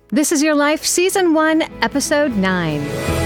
This is Your Life, Season 1, Episode 9.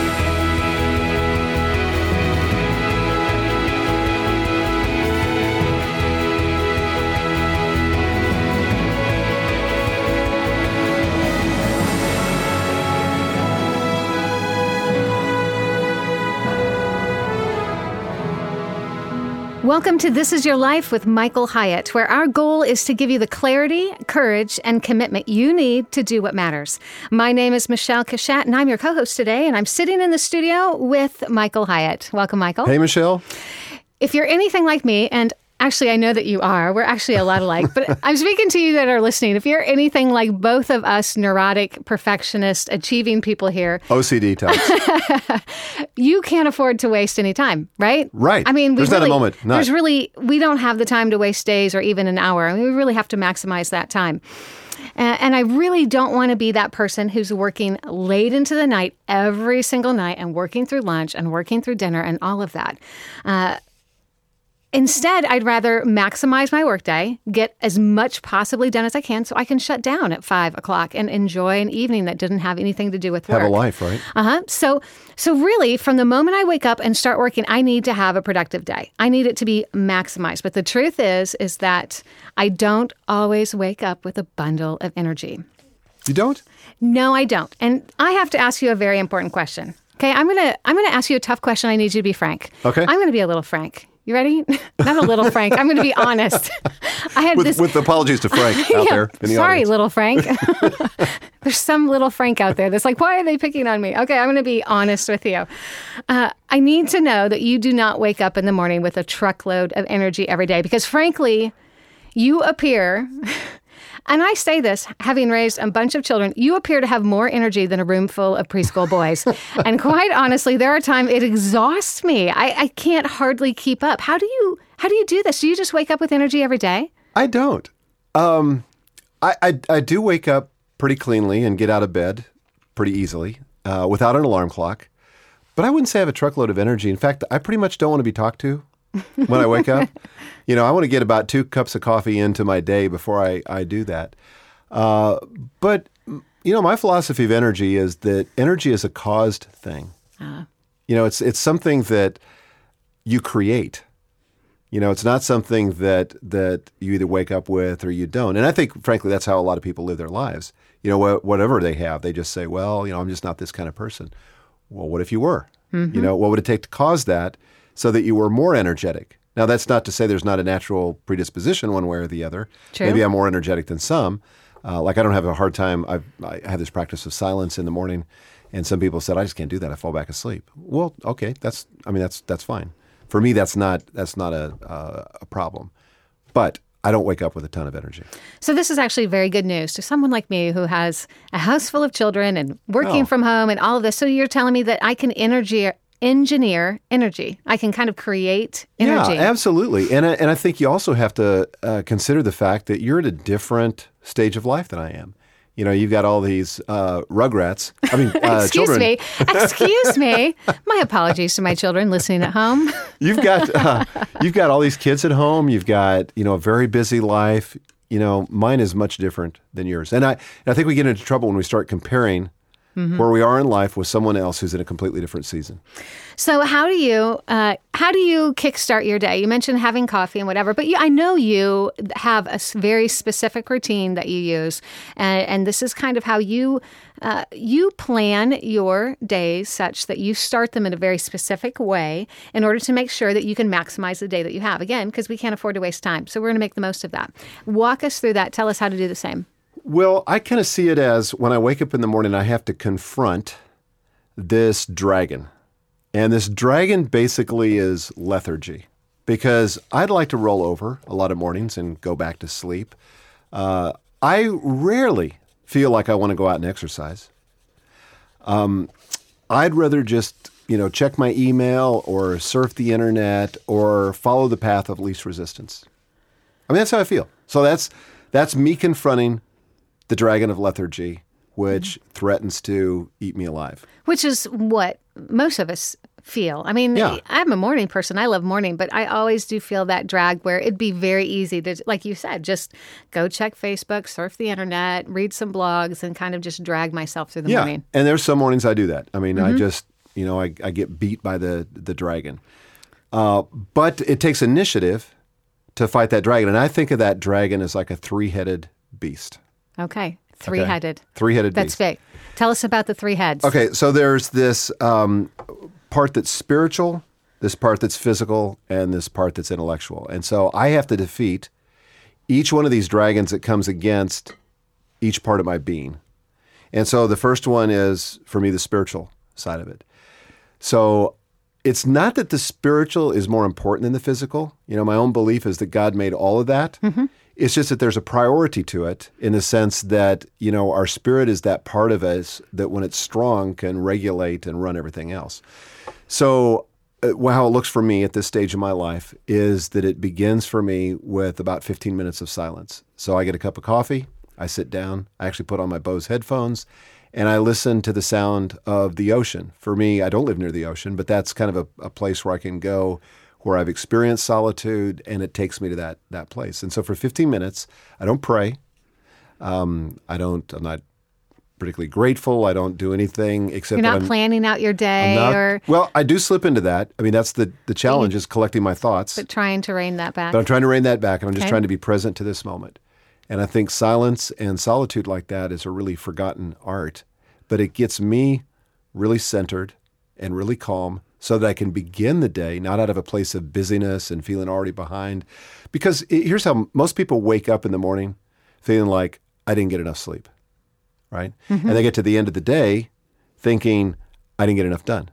Welcome to This Is Your Life with Michael Hyatt, where our goal is to give you the clarity, courage, and commitment you need to do what matters. My name is Michelle Cachat, and I'm your co-host today, and I'm sitting in the studio with Michael Hyatt. Welcome, Michael. Hey, Michelle. If you're anything like me, and actually I know that you are, we're actually a lot alike, but I'm speaking to you that are listening. If you're anything like both of us neurotic, perfectionist, achieving people here, OCD types, you can't afford to waste any time, right? Right. I mean, there's not a moment. Not. We don't have the time to waste days or even an hour. I mean, we really have to maximize that time. And I really don't want to be that person who's working late into the night every single night and working through lunch and working through dinner and all of that. Instead, I'd rather maximize my workday, get as much possibly done as I can so I can shut down at 5 o'clock and enjoy an evening that didn't have anything to do with work. Have a life, right? So really, from the moment I wake up and start working, I need to have a productive day. I need it to be maximized. But the truth is that I don't always wake up with a bundle of energy. You don't? No, I don't. And I have to ask you a very important question. Okay, I'm gonna ask you a tough question. I need you to be frank. Okay. I'm gonna be a little frank. You ready? Not a little Frank. I'm going to be honest. I had with apologies to Frank out there in the sorry, audience. little Frank. There's some little Frank out there that's like, why are they picking on me? Okay, I'm going to be honest with you. I need to know that you do not wake up in the morning with a truckload of energy every day because, frankly, you appear... And I say this, having raised a bunch of children, you appear to have more energy than a room full of preschool boys. And quite honestly, there are times it exhausts me. I can't hardly keep up. How do you do this? Do you just wake up with energy every day? I don't. I do wake up pretty cleanly and get out of bed pretty easily without an alarm clock. But I wouldn't say I have a truckload of energy. In fact, I pretty much don't want to be talked to when I wake up. You know, I want to get about 2 cups of coffee into my day before I do that. But, you know, my philosophy of energy is that energy is a caused thing. You know, it's something that you create. You know, it's not something that you either wake up with or you don't. And I think, frankly, that's how a lot of people live their lives. You know, whatever they have, they just say, well, you know, I'm just not this kind of person. Well, what if you were? Mm-hmm. You know, what would it take to cause that so that you were more energetic? Now, that's not to say there's not a natural predisposition one way or the other. True. Maybe I'm more energetic than some. Like I don't have a hard time. I have this practice of silence in the morning, and some people said I just can't do that. I fall back asleep. Well, okay, that's fine. For me, that's not a problem. But I don't wake up with a ton of energy. So this is actually very good news to someone like me who has a house full of children and working from home and all of this. So you're telling me that I can engineer energy. I can kind of create energy. Yeah, absolutely. And I think you also have to consider the fact that you're at a different stage of life than I am. You know, you've got all these rugrats. I mean, children. Excuse me. My apologies to my children listening at home. You've got all these kids at home. You've got, you know, a very busy life. You know, mine is much different than yours. And I think we get into trouble when we start comparing where we are in life with someone else who's in a completely different season. So how do you kickstart your day? You mentioned having coffee and whatever, but I know you have a very specific routine that you use, and this is kind of how you plan your days such that you start them in a very specific way in order to make sure that you can maximize the day that you have. Again, because we can't afford to waste time, so we're going to make the most of that. Walk us through that. Tell us how to do the same. Well, I kind of see it as when I wake up in the morning, I have to confront this dragon. And this dragon basically is lethargy because I'd like to roll over a lot of mornings and go back to sleep. I rarely feel like I want to go out and exercise. I'd rather just, you know, check my email or surf the internet or follow the path of least resistance. I mean, that's how I feel. So that's me confronting the dragon of lethargy, which threatens to eat me alive. Which is what most of us feel. I mean, Yeah. I'm a morning person. I love morning, but I always do feel that drag where it'd be very easy to, like you said, just go check Facebook, surf the internet, read some blogs, and kind of just drag myself through the Yeah. morning. And there's some mornings I do that. I mean, I just, I get beat by the dragon. But it takes initiative to fight that dragon. And I think of that dragon as like a three-headed beast. Okay. Three-headed. Three-headed That's beast. big. Tell us about the three heads. Okay, so there's this part that's spiritual, this part that's physical, and this part that's intellectual. And so I have to defeat each one of these dragons that comes against each part of my being. And so the first one is, for me, the spiritual side of it. So it's not that the spiritual is more important than the physical. My own belief is that God made all of that. It's just that there's a priority to it in the sense that, our spirit is that part of us that when it's strong can regulate and run everything else. So how it looks for me at this stage of my life is that it begins for me with about 15 minutes of silence. So I get a cup of coffee, I sit down, I actually put on my Bose headphones, and I listen to the sound of the ocean. For me, I don't live near the ocean, but that's kind of a place where I can go where I've experienced solitude, and it takes me to that place. And so for 15 minutes, I don't pray. I'm not particularly grateful. I don't do anything except You're that not planning out your day or Well, I do slip into that. I mean, that's the challenge is collecting my thoughts. but trying to rein that back. But I'm trying to rein that back, and I'm just Okay. trying to be present to this moment. And I think silence and solitude like that is a really forgotten art. But it gets me really centered and really calm so that I can begin the day not out of a place of busyness and feeling already behind. Because here's how most people wake up in the morning feeling like, I didn't get enough sleep, right? And they get to the end of the day thinking, I didn't get enough done.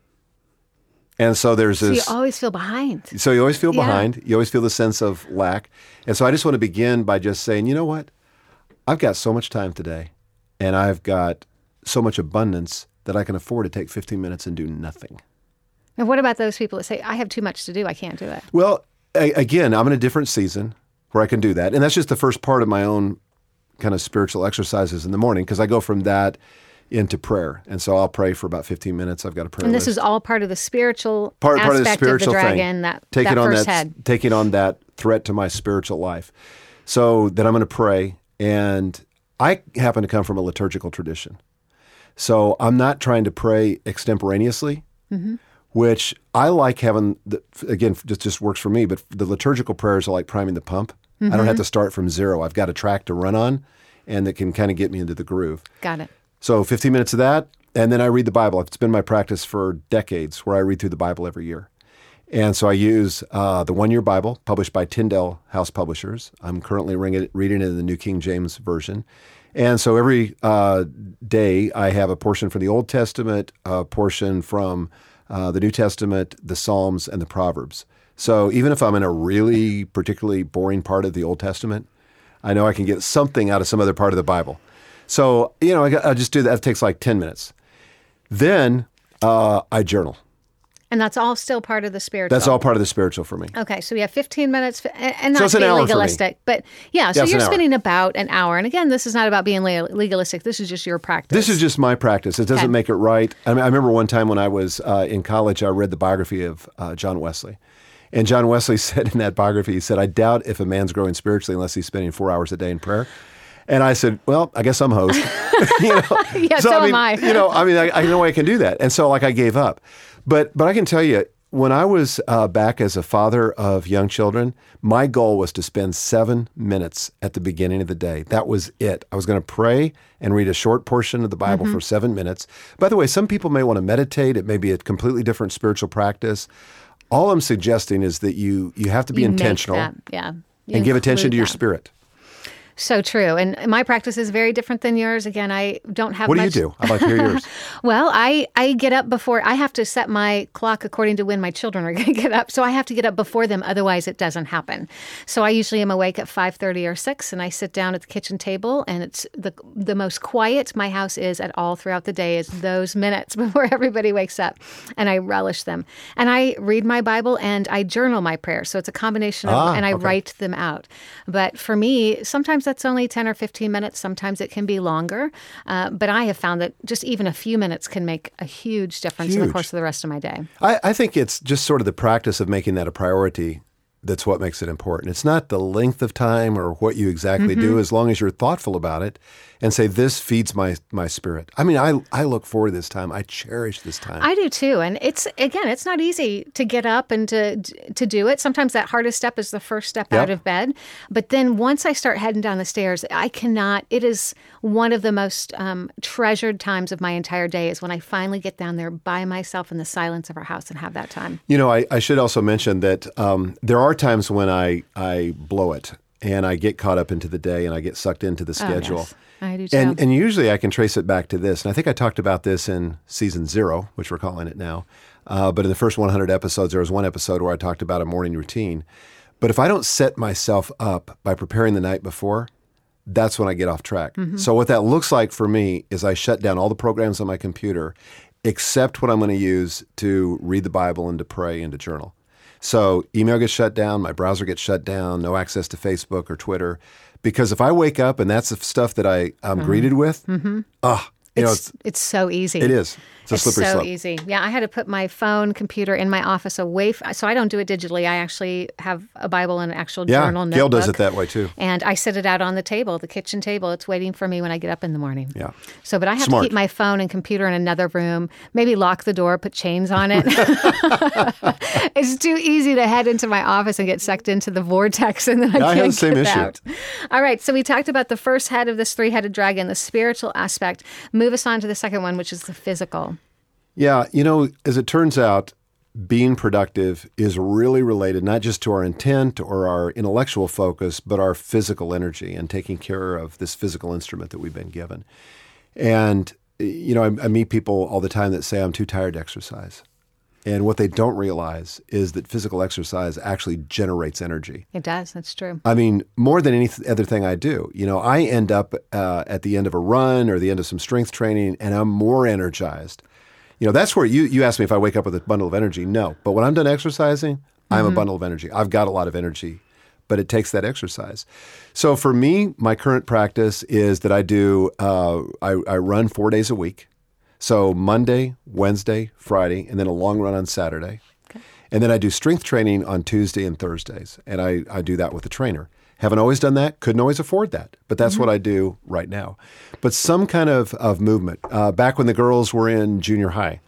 And so there's So you this... always feel behind. So you always feel Yeah. behind. You always feel the sense of lack. And so I just want to begin by just saying, you know what? I've got so much time today, and I've got so much abundance that I can afford to take 15 minutes and do nothing. And what about those people that say, I have too much to do, I can't do it? Well, again, I'm in a different season where I can do that. And that's just the first part of my own kind of spiritual exercises in the morning, because I go from that into prayer. And so I'll pray for about 15 minutes. I've got a prayer And this list. is all part of the spiritual part aspect of the spiritual of the dragon, thing. that taking on first that, head. taking on that threat to my spiritual life. So then I'm going to pray, and I happen to come from a liturgical tradition. So I'm not trying to pray extemporaneously, which I like having, again, just works for me, but the liturgical prayers are like priming the pump. I don't have to start from zero. I've got a track to run on, and that can kind of get me into the groove. Got it. So 15 minutes of that, and then I read the Bible. It's been my practice for decades where I read through the Bible every year. And so I use the One Year Bible, published by Tyndale House Publishers. I'm currently reading it in the New King James Version. And so every day I have a portion from the Old Testament, a portion from the New Testament, the Psalms, and the Proverbs. So even if I'm in a really particularly boring part of the Old Testament, I know I can get something out of some other part of the Bible. So, I just do that. It takes like 10 minutes. Then I journal. And that's all still part of the spiritual. That's all part of the spiritual for me. Okay, so we have 15 minutes, and So not it's to an be hour for me. legalistic, but yeah, so it's you're an hour. spending about an hour. And again, this is not about being legalistic. This is just your practice. This is just my practice. It doesn't Okay. make it right. I remember one time when I was in college, I read the biography of John Wesley. And John Wesley said in that biography, he said, I doubt if a man's growing spiritually unless he's spending 4 hours a day in prayer. And I said, well, I guess I'm host. Yeah, so am I. I know I can do that. And so I gave up. But I can tell you, when I was back as a father of young children, my goal was to spend 7 minutes at the beginning of the day. That was it. I was going to pray and read a short portion of the Bible for 7 minutes. By the way, some people may want to meditate. It may be a completely different spiritual practice. All I'm suggesting is that you have to be You make intentional that, yeah. You and give attention include to your that. spirit. So true. And my practice is very different than yours. Again, I don't have What do much. you do? I'd like to hear yours. Well, I get up before, I have to set my clock according to when my children are going to get up. So I have to get up before them. Otherwise, it doesn't happen. So I usually am awake at 5:30 or 6, and I sit down at the kitchen table, and it's the most quiet my house is at all throughout the day is those minutes before everybody wakes up. And I relish them. And I read my Bible and I journal my prayers. So it's a combination of, and I okay. write them out. But for me, sometimes that's only 10 or 15 minutes. Sometimes it can be longer. But I have found that just even a few minutes can make a huge difference in the course of the rest of my day. I think it's just sort of the practice of making that a priority that's what makes it important. It's not the length of time or what you exactly do, as long as you're thoughtful about it and say, this feeds my spirit. I mean, I look forward to this time. I cherish this time. I do too. And it's not easy to get up and to do it. Sometimes that hardest step is the first step out of bed. But then once I start heading down the stairs, it is one of the most treasured times of my entire day is when I finally get down there by myself in the silence of our house and have that time. You know, I should also mention that there are times when I blow it and I get caught up into the day and I get sucked into the schedule. Yes. I do too. And usually I can trace it back to this. And I think I talked about this in season 0, which we're calling it now. But in the first 100 episodes, there was one episode where I talked about a morning routine. But if I don't set myself up by preparing the night before, that's when I get off track. So what that looks like for me is I shut down all the programs on my computer, except what I'm going to use to read the Bible and to pray and to journal. So email gets shut down, my browser gets shut down, no access to Facebook or Twitter. Because if I wake up and that's the stuff that I'm greeted with, it's so easy. It is. It's a slippery slope. It's so easy. Yeah, I had to put my phone, computer in my office so I don't do it digitally. I actually have a Bible and an actual journal notebook. Gail does it that way too. And I sit it out on the table, the kitchen table. It's waiting for me when I get up in the morning. Yeah. So, but I have to keep my phone and computer in another room, maybe lock the door, put chains on it. It's too easy to head into my office and get sucked into the vortex and then I can't have the same get issue. out. All right, so we talked about the first head of this three-headed dragon, the spiritual aspect. Move us on to the second one, which is the physical. Yeah, you know, as it turns out, being productive is really related not just to our intent or our intellectual focus, but our physical energy and taking care of this physical instrument that we've been given. And, you know, I meet people all the time that say, I'm too tired to exercise. And what they don't realize is that physical exercise actually generates energy. It does. That's true. I mean, more than any other thing I do. You know, I end up at the end of a run or the end of some strength training, and I'm more energized. You know, that's where you asked me if I wake up with a bundle of energy. No. But when I'm done exercising, I'm a bundle of energy. I've got a lot of energy, but it takes that exercise. So for me, my current practice is that I do, I run 4 days a week. So Monday, Wednesday, Friday, and then a long run on Saturday. Okay. And then I do strength training on Tuesday and Thursdays. And I do that with a trainer. Haven't always done that. Couldn't always afford that. But that's what I do right now. But some kind of movement. Back when the girls were in junior high,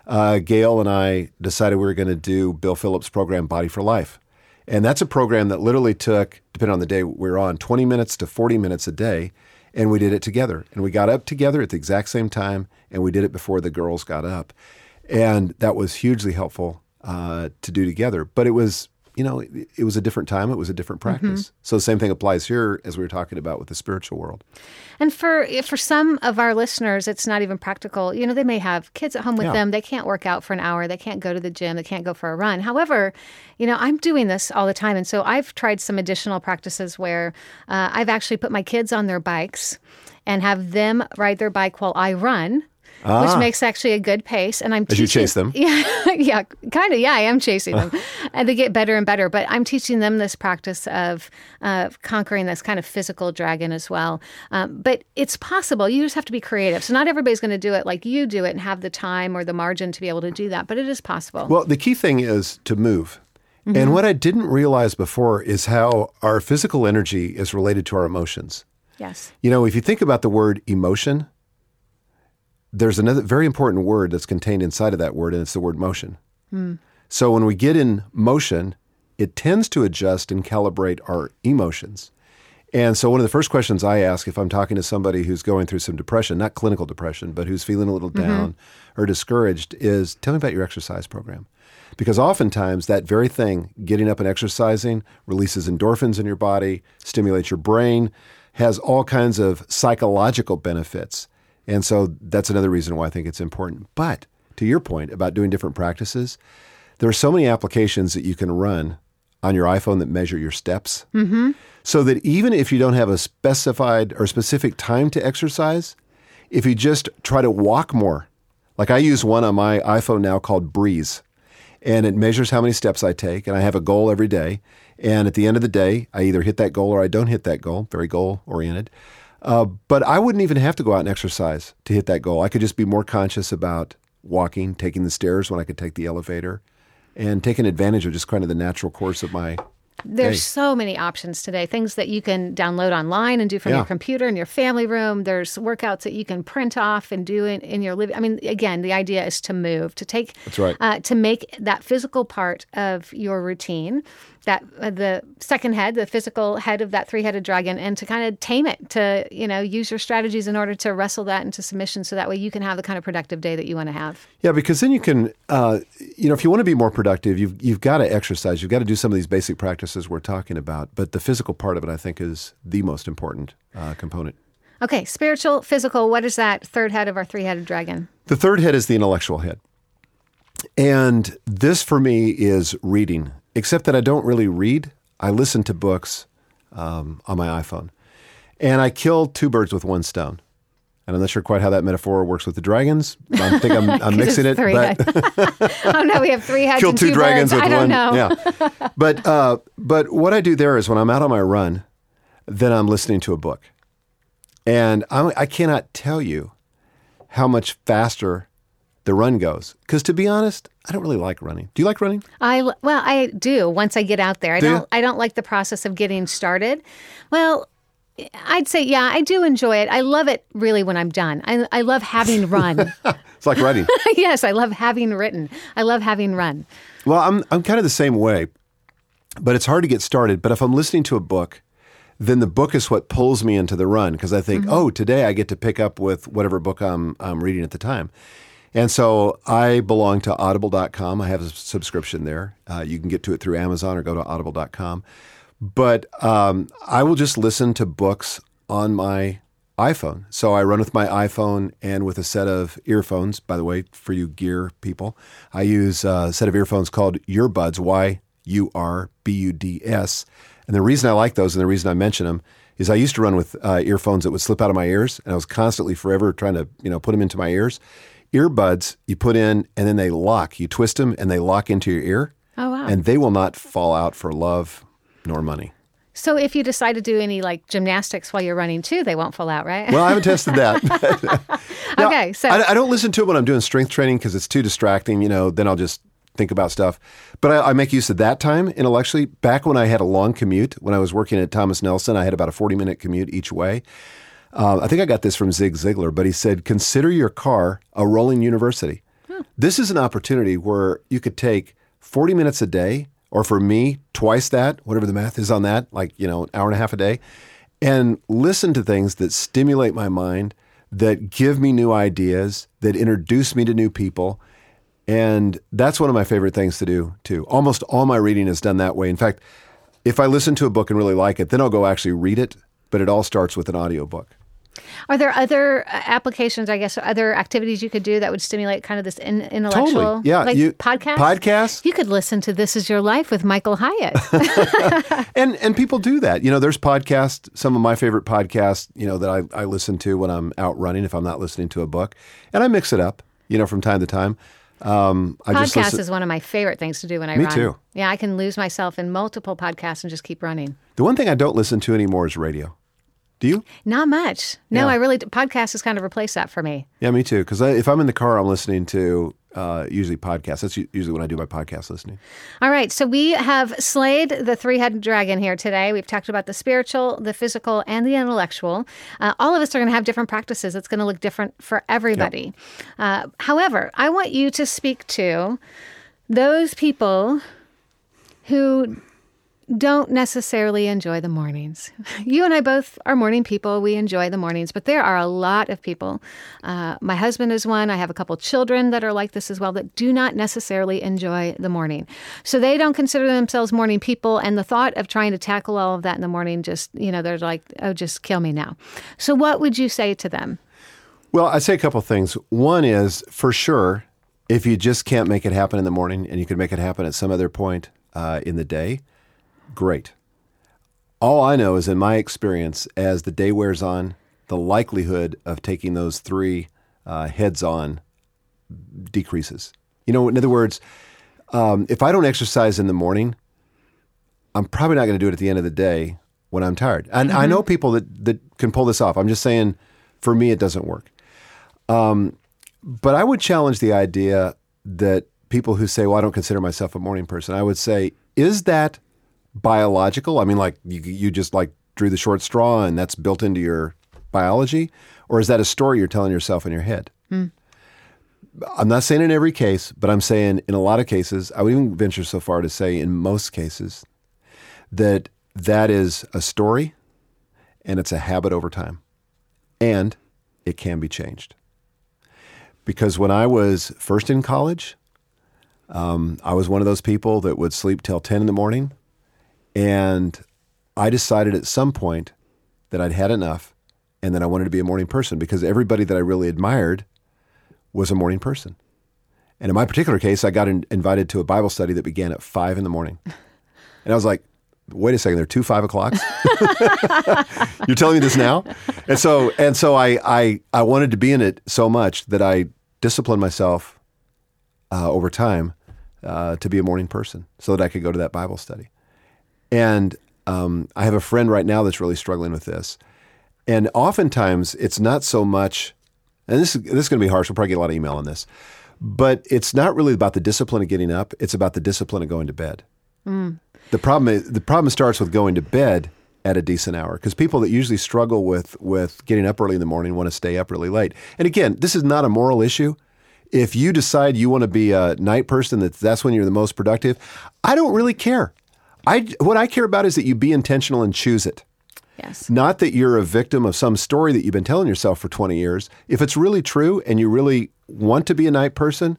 Gail and I decided we were going to do Bill Phillips' program, Body for Life. And that's a program that literally took, depending on the day we were on, 20 minutes to 40 minutes a day. And we did it together. And we got up together at the exact same time. And we did it before the girls got up. And that was hugely helpful to do together. But it was, you know, it was a different time. It was a different practice. So the same thing applies here as we were talking about with the spiritual world. And for some of our listeners, it's not even practical. You know, they may have kids at home with them. They can't work out for an hour. They can't go to the gym. They can't go for a run. However, you know, I'm doing this all the time. And so I've tried some additional practices where I've actually put my kids on their bikes and have them ride their bike while I run. Which makes actually a good pace. And I'm teaching, as you chase them. Yeah, kind of. Yeah, I am chasing them. And they get better and better. But I'm teaching them this practice of conquering this kind of physical dragon as well. But it's possible. You just have to be creative. So not everybody's going to do it like you do it and have the time or the margin to be able to do that. But it is possible. Well, the key thing is to move. And what I didn't realize before is how our physical energy is related to our emotions. Yes. You know, if you think about the word emotion, there's another very important word that's contained inside of that word, and it's the word motion. So when we get in motion, it tends to adjust and calibrate our emotions. And so one of the first questions I ask if I'm talking to somebody who's going through some depression, not clinical depression, but who's feeling a little down or discouraged is, tell me about your exercise program. Because oftentimes that very thing, getting up and exercising, releases endorphins in your body, stimulates your brain, has all kinds of psychological benefits. And so that's another reason why I think it's important. But to your point about doing different practices, there are so many applications that you can run on your iPhone that measure your steps. So that even if you don't have a specified or specific time to exercise, if you just try to walk more, like I use one on my iPhone now called Breeze. and it measures how many steps I take, and I have a goal every day. And at the end of the day, I either hit that goal or I don't hit that goal, very goal-oriented. But I wouldn't even have to go out and exercise to hit that goal. I could just be more conscious about walking, taking the stairs when I could take the elevator, and taking advantage of just kind of the natural course of my There's so many options today, things that you can download online and do from your computer in your family room. There's workouts that you can print off and do in your living. I mean, again, the idea is to move, to take, That's right. To make that physical part of your routine, that the second head, the physical head of that three-headed dragon, and to kind of tame it, to, use your strategies in order to wrestle that into submission so that way you can have the kind of productive day that you want to have. Yeah, because then you can, if you want to be more productive, you've got to exercise. You've got to do some of these basic practices we're talking about. But the physical part of it, I think, is the most important component. Okay, spiritual, physical, what is that third head of our three-headed dragon? The third head is the intellectual head. And this, for me, is reading. Except that I don't really read. I listen to books on my iPhone. And I kill two birds with one stone. And I'm not sure quite how that metaphor works with the dragons. I think I'm mixing it. But oh, no, we have three heads kill and two dragons birds. with I one. don't know. Yeah. But what I do there is when I'm out on my run, then I'm listening to a book. And I cannot tell you how much faster the run goes. Because to be honest, I don't really like running. Do you like running? I do once I get out there. I don't like the process of getting started. Well, I'd say, yeah, I do enjoy it. I love it really when I'm done. I love having run. It's like writing. Yes, I love having written. I love having run. Well, I'm kind of the same way, but it's hard to get started. But if I'm listening to a book, then the book is what pulls me into the run because I think, today I get to pick up with whatever book I'm reading at the time. And so I belong to audible.com. I have a subscription there. You can get to it through Amazon or go to audible.com. But I will just listen to books on my iPhone. So I run with my iPhone and with a set of earphones. By the way, for you gear people, I use a set of earphones called Earbuds, Yurbuds. And the reason I like those and the reason I mention them is I used to run with earphones that would slip out of my ears. And I was constantly forever trying to put them into my ears. Earbuds, you put in, and then they lock. You twist them, and they lock into your ear. Oh, wow. And they will not fall out for love nor money. So if you decide to do any, gymnastics while you're running, too, they won't fall out, right? Well, I haven't tested that. Now, okay, so... I don't listen to it when I'm doing strength training because it's too distracting. Then I'll just think about stuff. But I make use of that time intellectually. Back when I had a long commute, when I was working at Thomas Nelson, I had about a 40-minute commute each way. I think I got this from Zig Ziglar, but he said, consider your car a rolling university. This is an opportunity where you could take 40 minutes a day, or for me, twice that, whatever the math is on that, an hour and a half a day, and listen to things that stimulate my mind, that give me new ideas, that introduce me to new people. And that's one of my favorite things to do, too. Almost all my reading is done that way. In fact, if I listen to a book and really like it, then I'll go actually read it, but it all starts with an audiobook. Are there other applications, I guess, or other activities you could do that would stimulate kind of this intellectual? Totally. Yeah. Podcasts? Podcasts. You could listen to This Is Your Life with Michael Hyatt. and people do that. There's podcasts, some of my favorite podcasts, that I listen to when I'm out running if I'm not listening to a book. And I mix it up, from time to time. Podcast is one of my favorite things to do when I run. Me too. Yeah, I can lose myself in multiple podcasts and just keep running. The one thing I don't listen to anymore is radio. Do you? Not much. No, Yeah. I really, podcast has kind of replaced that for me. Yeah, me too. Because if I'm in the car, I'm listening to usually podcasts. That's usually when I do my podcast listening. All right. So we have slayed the three-headed dragon here today. We've talked about the spiritual, the physical, and the intellectual. All of us are going to have different practices. It's going to look different for everybody. Yep. However, I want you to speak to those people who don't necessarily enjoy the mornings. You and I both are morning people. We enjoy the mornings, but there are a lot of people. My husband is one. I have a couple children that are like this as well that do not necessarily enjoy the morning. So they don't consider themselves morning people. And the thought of trying to tackle all of that in the morning just, they're like, oh, just kill me now. So what would you say to them? Well, I'd say a couple things. One is, for sure, if you just can't make it happen in the morning and you can make it happen at some other point in the day, great. All I know is in my experience, as the day wears on, the likelihood of taking those three heads on decreases. In other words, If I don't exercise in the morning, I'm probably not going to do it at the end of the day when I'm tired. And I know people that can pull this off. I'm just saying, for me, it doesn't work. But I would challenge the idea that people who say, well, I don't consider myself a morning person, I would say, is that biological? I mean, like you just like drew the short straw and that's built into your biology? Or is that a story you're telling yourself in your head? I'm not saying in every case, but I'm saying in a lot of cases, I would even venture so far to say in most cases, that is a story and it's a habit over time. And it can be changed. Because when I was first in college, I was one of those people that would sleep till 10 in the morning. And I decided at some point that I'd had enough and that I wanted to be a morning person because everybody that I really admired was a morning person. And in my particular case, I got invited to a Bible study that began at 5 in the morning. And I was like, wait a second, there are 2 5 o'clocks? You're telling me this now? And so I wanted to be in it so much that I disciplined myself over time to be a morning person so that I could go to that Bible study. And I have a friend right now that's really struggling with this. And oftentimes it's not so much, and this is going to be harsh, we'll probably get a lot of email on this, but it's not really about the discipline of getting up, it's about the discipline of going to bed. The problem starts with going to bed at a decent hour because people that usually struggle with getting up early in the morning want to stay up really late. And again, this is not a moral issue. If you decide you want to be a night person, that's when you're the most productive, I don't really care. What I care about is that you be intentional and choose it. Yes. Not that you're a victim of some story that you've been telling yourself for 20 years. If it's really true and you really want to be a night person,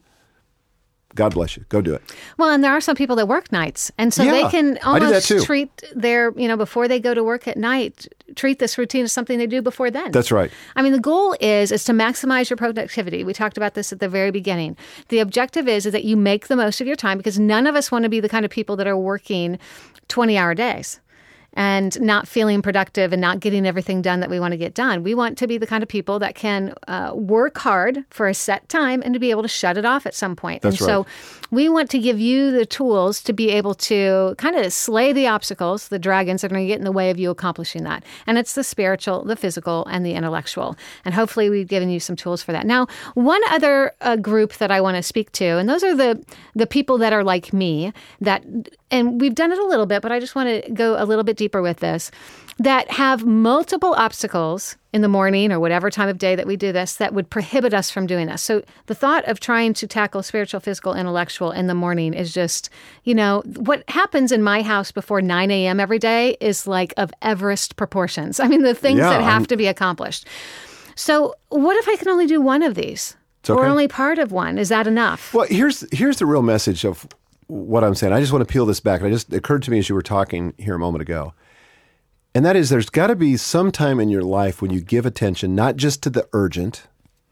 God bless you. Go do it. Well, and there are some people that work nights. And so they can almost treat their, before they go to work at night, treat this routine as something they do before then. That's right. I mean, the goal is to maximize your productivity. We talked about this at the very beginning. The objective is that you make the most of your time because none of us want to be the kind of people that are working 20-hour days and not feeling productive and not getting everything done that we want to get done. We want to be the kind of people that can work hard for a set time and to be able to shut it off at some point. That's right. So we want to give you the tools to be able to kind of slay the obstacles, the dragons that are going to get in the way of you accomplishing that. And it's the spiritual, the physical, and the intellectual. And hopefully we've given you some tools for that. Now, one other group that I want to speak to, and those are the people that are like me, and we've done it a little bit, but I just want to go a little bit deeper with this, that have multiple obstacles in the morning or whatever time of day that we do this that would prohibit us from doing this. So the thought of trying to tackle spiritual, physical, intellectual in the morning is just, what happens in my house before 9 a.m. every day is like of Everest proportions. I mean, the things that have to be accomplished. So what if I can only do one of these? Okay. Or only part of one? Is that enough? Well, here's the real message of what I'm saying. I just want to peel this back. It occurred to me as you were talking here a moment ago. And that is there's got to be some time in your life when you give attention, not just to the urgent,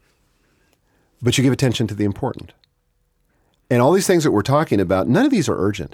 but you give attention to the important. And all these things that we're talking about, none of these are urgent.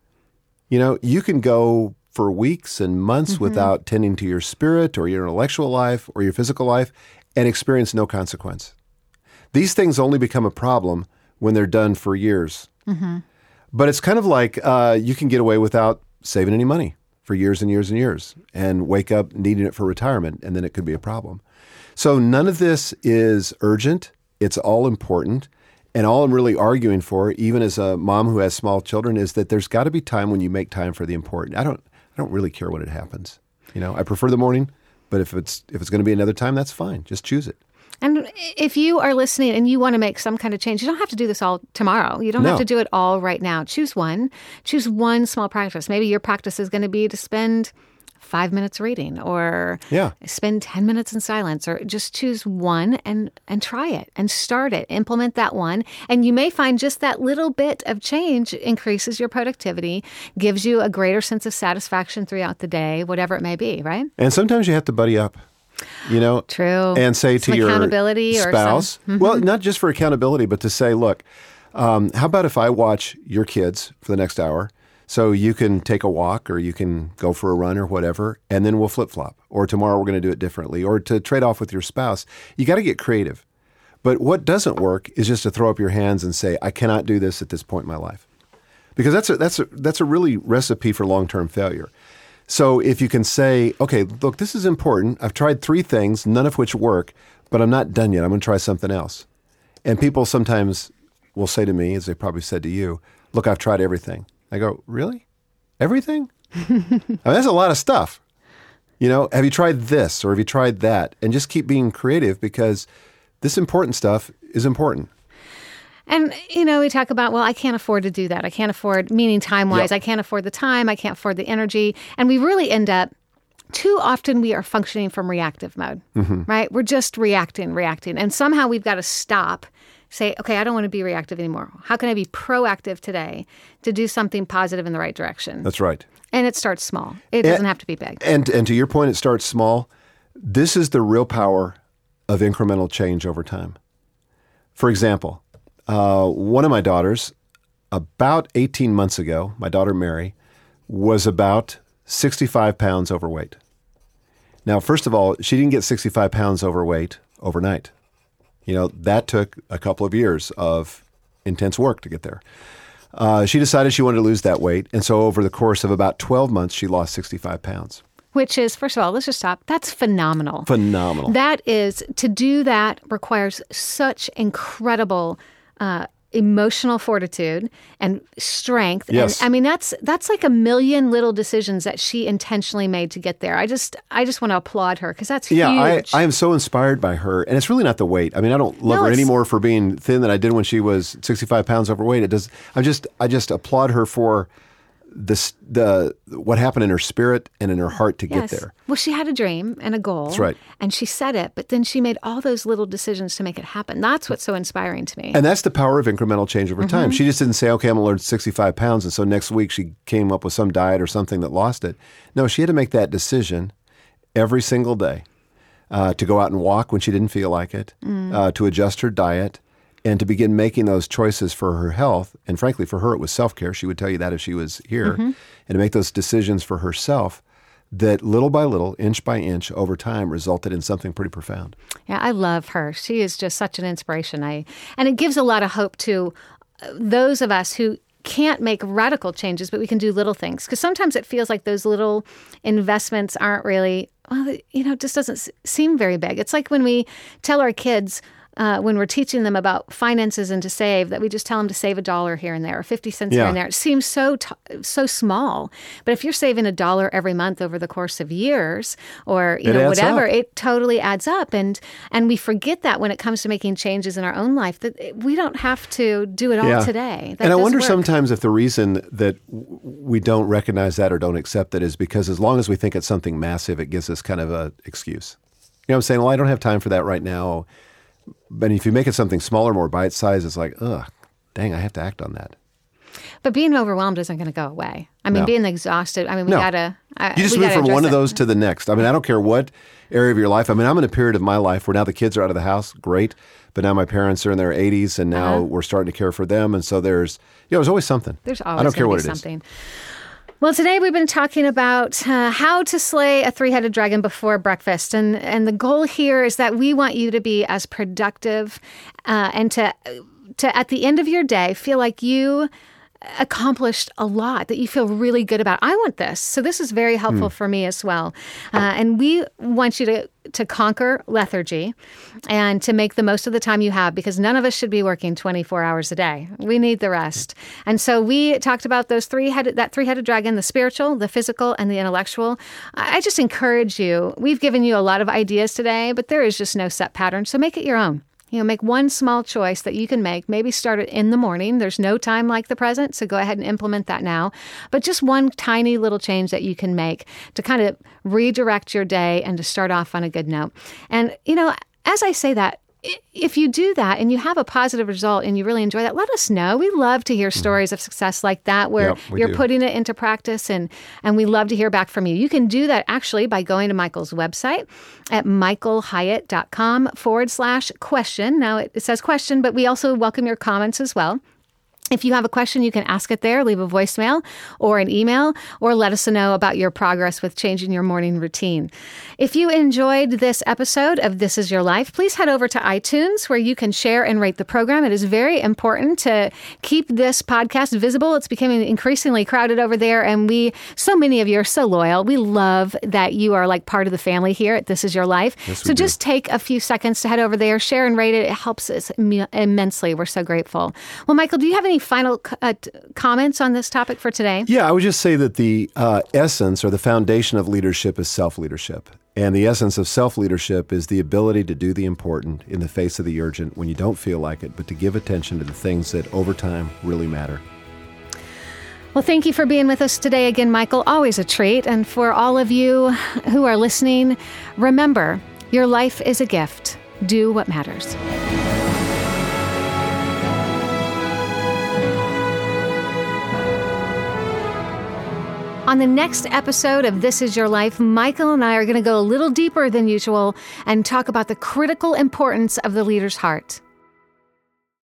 You can go for weeks and months without tending to your spirit or your intellectual life or your physical life and experience no consequence. These things only become a problem when they're done for years. But it's kind of like you can get away without saving any money for years and years and years and wake up needing it for retirement, and then it could be a problem. So none of this is urgent. It's all important. And all I'm really arguing for, even as a mom who has small children, is that there's got to be time when you make time for the important. I don't really care when it happens. I prefer the morning, but if it's going to be another time, that's fine. Just choose it. And if you are listening and you want to make some kind of change, you don't have to do this all tomorrow. You don't have to do it all right now. Choose one. Choose one small practice. Maybe your practice is going to be to spend 5 minutes reading or spend 10 minutes in silence, or just choose one and try it and start it. Implement that one. And you may find just that little bit of change increases your productivity, gives you a greater sense of satisfaction throughout the day, whatever it may be, right? And sometimes you have to buddy up. True. And say to your spouse, or well, not just for accountability, but to say, look, how about if I watch your kids for the next hour so you can take a walk or you can go for a run or whatever, and then we'll flip-flop. Or tomorrow we're going to do it differently. Or to trade off with your spouse. You got to get creative. But what doesn't work is just to throw up your hands and say, I cannot do this at this point in my life. because that's a really recipe for long-term failure. So if you can say, okay, look, this is important. I've tried 3 things, none of which work, but I'm not done yet. I'm going to try something else. And people sometimes will say to me, as they probably said to you, look, I've tried everything. I go, really? Everything? I mean, that's a lot of stuff. Have you tried this or have you tried that? And just keep being creative because this important stuff is important. And, we talk about, well, I can't afford to do that. I can't afford, meaning time-wise, Yep. I can't afford the time. I can't afford the energy. And we really end up, too often we are functioning from reactive mode, right? We're just reacting. And somehow we've got to stop, say, okay, I don't want to be reactive anymore. How can I be proactive today to do something positive in the right direction? That's right. And it starts small. It doesn't have to be big. And to your point, it starts small. This is the real power of incremental change over time. For example, one of my daughters, about 18 months ago, my daughter Mary, was about 65 pounds overweight. Now, first of all, she didn't get 65 pounds overweight overnight. That took a couple of years of intense work to get there. She decided she wanted to lose that weight. And so over the course of about 12 months, she lost 65 pounds. Which is, first of all, let's just stop. That's phenomenal. Phenomenal. That is, to do that requires such incredible emotional fortitude and strength. Yes. And I mean, that's like a million little decisions that she intentionally made to get there. I just want to applaud her because that's huge. Yeah, I am so inspired by her. And it's really not the weight. I mean, I don't love her anymore for being thin than I did when she was 65 pounds overweight. I just applaud her for what happened in her spirit and in her heart to get there. Well, she had a dream and a goal. That's right. And she said it, but then she made all those little decisions to make it happen. That's what's so inspiring to me. And that's the power of incremental change over time. She just didn't say, okay, I'm going to lose 65 pounds. And so next week she came up with some diet or something that lost it. No, she had to make that decision every single day to go out and walk when she didn't feel like it, to adjust her diet, and to begin making those choices for her health. And frankly, for her, it was self-care. She would tell you that if she was here. And to make those decisions for herself that little by little, inch by inch, over time, resulted in something pretty profound. Yeah, I love her. She is just such an inspiration. And it gives a lot of hope to those of us who can't make radical changes, but we can do little things. Because sometimes it feels like those little investments aren't really, it just doesn't seem very big. It's like when we tell our kids, when we're teaching them about finances and to save, that we just tell them to save $1 here and there or 50 cents here and there. It seems so small. But if you're saving $1 every month over the course of years or whatever, it totally adds up. And we forget that when it comes to making changes in our own life, that we don't have to do it all today. And I wonder sometimes if the reason that we don't recognize that or don't accept it is because as long as we think it's something massive, it gives us kind of an excuse. You know what I'm saying? Well, I don't have time for that right now. But if you make it something smaller, more bite-sized, it's like, ugh, dang, I have to act on that. But being overwhelmed isn't going to go away. I mean, being exhausted, we got to... You just move from one of those to the next. I mean, I don't care what area of your life. I mean, I'm in a period of my life where now the kids are out of the house, great. But now my parents are in their 80s, and now we're starting to care for them. And so there's always something. There's always I don't care what it something. is. Well, today we've been talking about how to slay a three-headed dragon before breakfast. And the goal here is that we want you to be as productive and to at the end of your day, feel like you accomplished a lot, that you feel really good about. I want this. So this is very helpful for me as well. And we want you to conquer lethargy and to make the most of the time you have, because none of us should be working 24 hours a day. We need the rest. And so we talked about that three-headed dragon, the spiritual, the physical, and the intellectual. I just encourage you. We've given you a lot of ideas today, but there is just no set pattern. So make it your own. Make one small choice that you can make. Maybe start it in the morning. There's no time like the present, so go ahead and implement that now. But just one tiny little change that you can make to kind of redirect your day and to start off on a good note. And, as I say that, if you do that and you have a positive result and you really enjoy that, let us know. We love to hear stories of success like that where you're putting it into practice, and we love to hear back from you. You can do that actually by going to Michael's website at michaelhyatt.com/question. Now it says question, but we also welcome your comments as well. If you have a question, you can ask it there, leave a voicemail or an email, or let us know about your progress with changing your morning routine. If you enjoyed this episode of This Is Your Life, please head over to iTunes where you can share and rate the program. It is very important to keep this podcast visible. It's becoming increasingly crowded over there, and so many of you are so loyal. We love that you are like part of the family here at This Is Your Life. Yes, so just take a few seconds to head over there, share and rate it. It helps us immensely. We're so grateful. Well, Michael, do you have any final comments on this topic for today? Yeah, I would just say that the essence or the foundation of leadership is self-leadership. And the essence of self-leadership is the ability to do the important in the face of the urgent when you don't feel like it, but to give attention to the things that over time really matter. Well, thank you for being with us today again, Michael. Always a treat. And for all of you who are listening, remember, your life is a gift. Do what matters. On the next episode of This Is Your Life, Michael and I are going to go a little deeper than usual and talk about the critical importance of the leader's heart.